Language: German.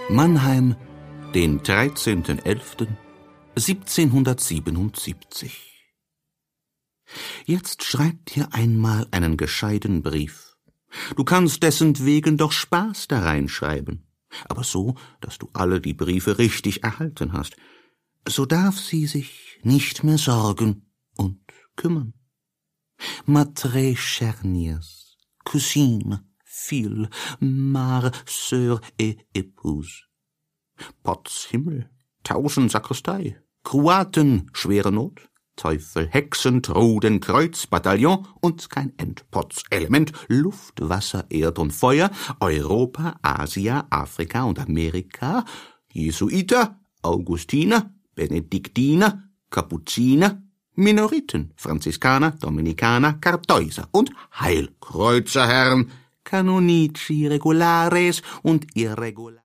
Mannheim, den 13.11.1777. Jetzt schreib dir einmal einen gescheiten Brief. Du kannst dessentwegen doch Spaß da reinschreiben, aber so, dass du alle die Briefe richtig erhalten hast. So darf sie sich nicht mehr sorgen und kümmern. Ma très chère nièce, cousine, fille, mare, sœur et épouse. Potz Himmel, 1000 Sakristei, Kroaten, schwere Not, Teufel, Hexen, Truden, Kreuz, Bataillon und kein End, Potz Element, Luft, Wasser, Erd und Feuer, Europa, Asia, Afrika und Amerika, Jesuiter, Augustiner, Benediktiner, Kapuziner, Minoriten, Franziskaner, Dominikaner, Kartäuser und Heilkreuzerherren, Canonici regulares und irregular.